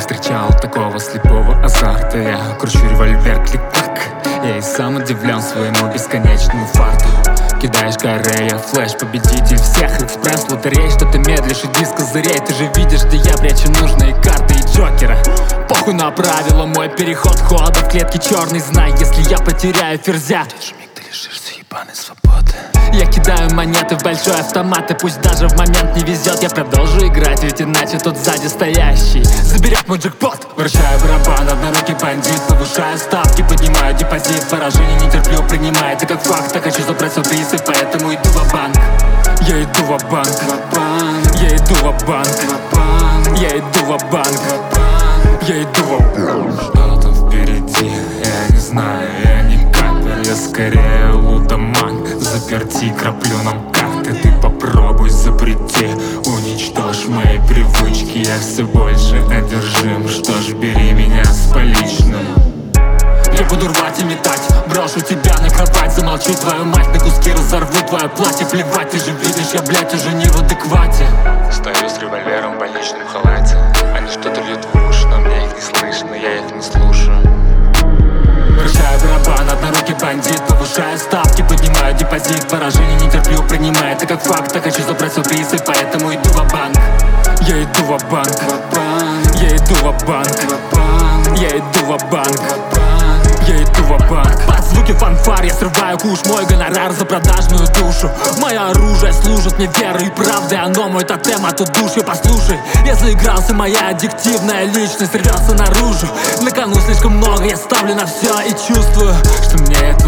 встречал такого слепого азарта. Я кручу револьвер, клик-клак. Я и сам удивлен своему бесконечному фарту. Кидаешь корея, флэш, победитель всех экспресс лотерей. Что ты медлишь, иди с козырей. Ты же видишь, что я прячу нужные карты и джокера. Похуй на правила, мой переход хода в клетке черный. Знай, если я потеряю ферзя, тот же миг ты лишишься ебаной свободы. Я кидаю монеты в большой автомат, и пусть даже в момент не везет, я продолжу играть, ведь иначе тот сзади стоящий заберет мой джекпот. Вращаю барабан, однорукий бандит, повышаю ставки, поднимаю депозит. Поражение не терплю, принимаю это как факт. Так хочу забрать свой приз, и поэтому иду ва-банк. Я иду ва-банк, я иду ва-банк, я иду ва-банк, я иду ва-банк. Что там впереди, я не знаю, я не капер, я скорее лудоман. Заперти, краплю нам карты, ты попробуй запрети. Уничтожь мои привычки, я все больше одержим. Что ж, бери меня с поличным. Я буду рвать и метать, брошу тебя на кровать. Замолчи, твою мать, на куски разорву твое платье. Плевать, ты же видишь, я, блядь, уже не в адеквате. Стою с револьвером в больничном халате. Они что-то льют в уши, но мне их не слышно, я их не слушаю. Вращаю барабан, однорукий бандит, повышаю ставки, поднимаю депозит. Поражение не терплю, принимаю это как факт. Так хочу забрать свой приз, и поэтому иду ва-банк. Я иду ва-банк, я иду ва-банк, я иду ва-банк, я иду ва-банк. Под звуки фанфар я срываю куш, мой гонорар за продажную душу. Мое оружие служит мне верой и правдой, оно мой тотем от удушья. Послушай, я заигрался, моя аддиктивная личность рвется наружу. На кону слишком много, я ставлю на все и чувствую, что мне это